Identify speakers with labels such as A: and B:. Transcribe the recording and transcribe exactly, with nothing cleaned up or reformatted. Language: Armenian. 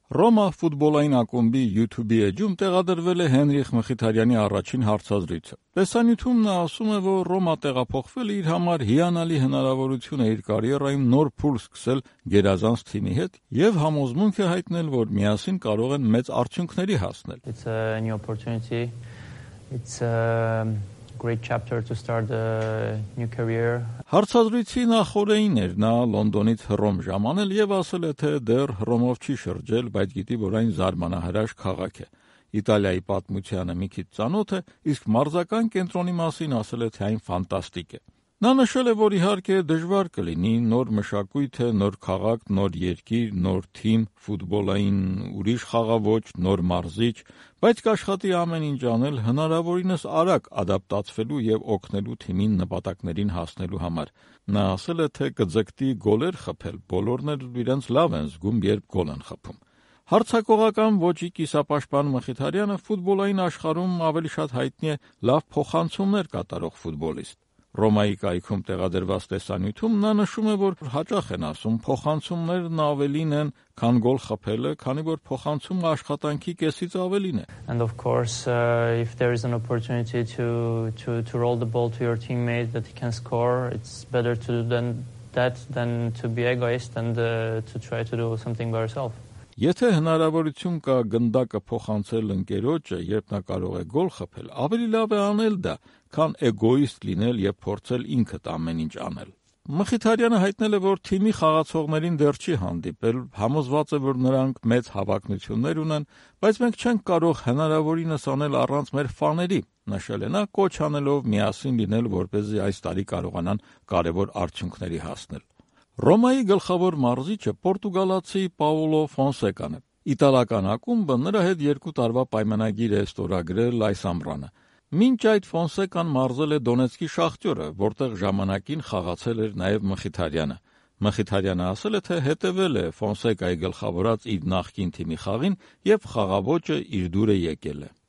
A: Ռոմա ֆուտբոլային ակումբի YouTube-ի էջում տեղադրվել է Հենրիխ Մխիթարյանի առաջին հարցազրույցը։ Տեսանյութում նա ասում է, որ Ռոմա տեղափոխվելը իր համար հիանալի հնարավորություն է իր կարիերայում նոր փուլ սկսել գերազանց թիմի հետ եւ համոզմունք է հայտնել, որ միասին կարող են մեծ արդյունքների հասնել։
B: It's a new opportunity. It's a great chapter to start a new career.
A: Հարցազրույցի նախօրեին էր նա Լոնդոնից Հռոմ ժամանել եւ ասել է, թե դեռ Հռոմով չի շրջել, բայց գիտի, որ այն զարմանահրաշ քաղաք է։ Իտալիայի պատմությանը մի քիչ ծանոթ է, իսկ մարզական կենտրոնի մասին ասել է, թե այն ֆանտաստիկ է։ Նա նշել է, որ իհարկե դժվար կլինի նոր մշակույթ է, նոր քաղաք, նոր երկիր, նոր թիմ, ֆուտբոլային ուրիշ խաղաոճ, նոր մարզիչ, բայց կաշխատի ամեն ինչ անել հնարավորինս արագ ադապտացվելու եւ օգնելու թիմին նպատակներին հասնելու համար։ Նա ասել է, թե կձգտի գոլեր խփել, բոլորն էլ իրենց լավ են զգում, երբ գոլ են խփում։ Հարցակողական ոճի կիսապաշտպան Մխիթարյանը ֆուտբոլային աշխարհում ավելի շատ հայտնի է լավ փոխանցումներ կատարող ֆուտբոլիստ։ Ռոմայի կայքում տեղադրված տեսանյութում նա նշում է, որ հաճախ են ասում, փոխանցումներն ավելին են, քան գոլ խփելը, քանի որ փոխանցումը աշխատանքի կեսից ավելին է։
B: And of course, uh, if there is an opportunity to to to roll the ball to your teammate that he can score, it's better to do than that than to be egoist and uh, to try to do something by yourself.
A: Եթե հնարավորություն կա գնդակը փոխանցել ընկերոջը, երբ նա կարող է գոլ խփել, ավելի լավ է անել դա, քան էգոիստ լինել եւ փորձել ինքդ ամեն ինչ անել։ Մխիթարյանը հայտնել է, որ թիմի խաղացողներին դեռ չի հանդիպել, համոզված է, որ նրանք մեծ հավակնություններ ունեն, բայց մենք չենք կարող հնարավորինս անել առանց մեր ֆաների, նշել է նա, կոչ անելով միասին լինել, որպեսզի այս տարի կարողանան կարևոր արդյունքների հասնել։ Ռոմայի գլխավոր մարզիչը պորտուգալացի Պաուլո Ֆոնսեկան է։ Իտալական ակումբը նրա հետ երկու տարվա պայմանագիր է ստորագրել այս ամռանը։ Մինչ այդ Ֆոնսեկան մարզել է Դոնեցկի Շախտյորը, որտեղ ժամանակին խաղացել էր նաև Մխիթարյանը։ Մխիթարյանը ասել է, թե հետևել է Ֆոնսեկայի գլխավորած իր նախկին թիմի խաղին եւ խաղաոճը իր դուր է եկել է։